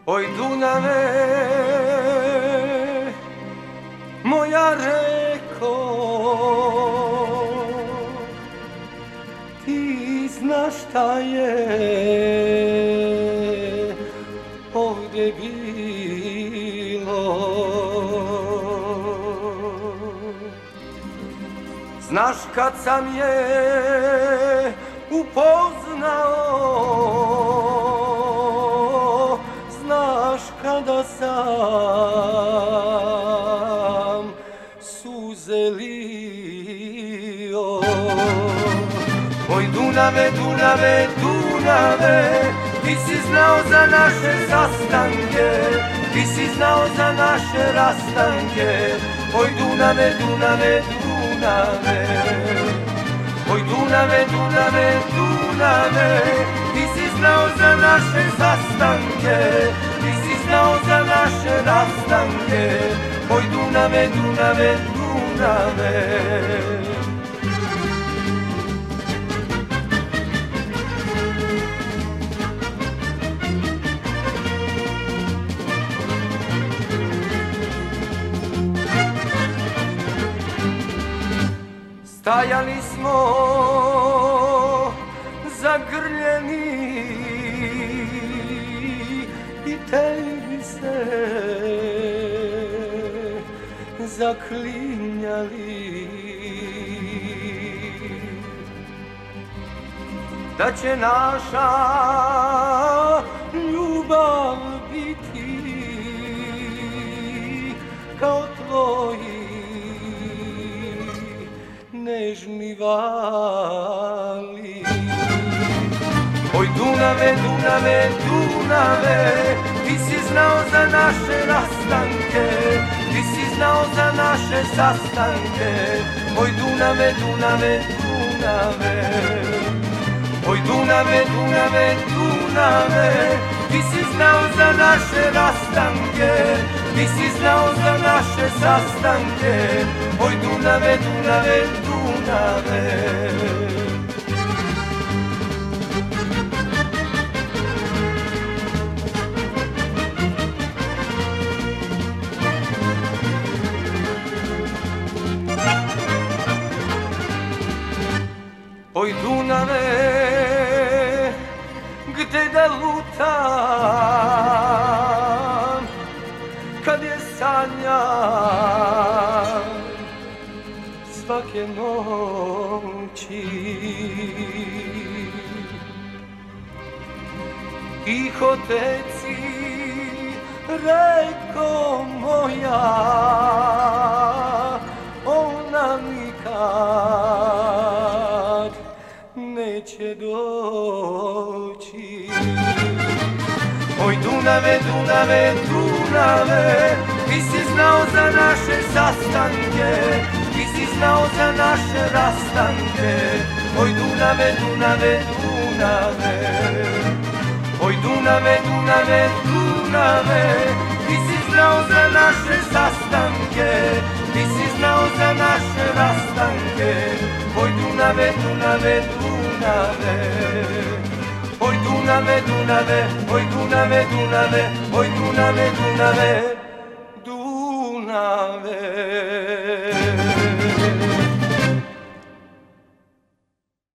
Oj Dunave, moja reko, ti znaš šta je ovdje bilo. Znaš kad sam je upoznao, znaš kada sam suze lio. Oj Dunave, Dunave, Dunave, ti si znao za naše sastanke, ti si znao za naše rastanke. Oj Dunave, Dunave, Dunave, oj Dunave, Dunave, Dunave, ti si znao za naše sastanke, ti si znao za naše rastanke. Oj Dunave, Dunave, Dunave. Stajali smo zagrljeni i tebi se zaklinjali da će naša ljubav biti kao tvoji nežni vali. Oj Dunave, Dunave, Dunave, ti si znao za naše rastanke, ti si znao za naše sastanke. Oj Dunave, Dunave, Dunave, oj Dunave, Dunave, Dunave, ti si znao za naše rastanke, ti si znao za naše sastanke. Oj Dunave, Dunave, Dunave. Oj Dunave, gde da lutam kad je sanjam svake noći. Tiho teci reko moja, ona nikad neće doći. Oj Dunave, Dunave, Dunave, ti si znao za naše sastanke, ti si znao za naše rastanke. Oj Dunave, Dunave, Dunave, oj Dunave, Dunave, Dunave, ti si znao za naše sastanke, ti si znao za naše rastanke. Oj Dunave, Dunave, Dunave, oj Dunave, Dunave, oj Dunave, Dunave, oj Dunave, Dunave, Dunave.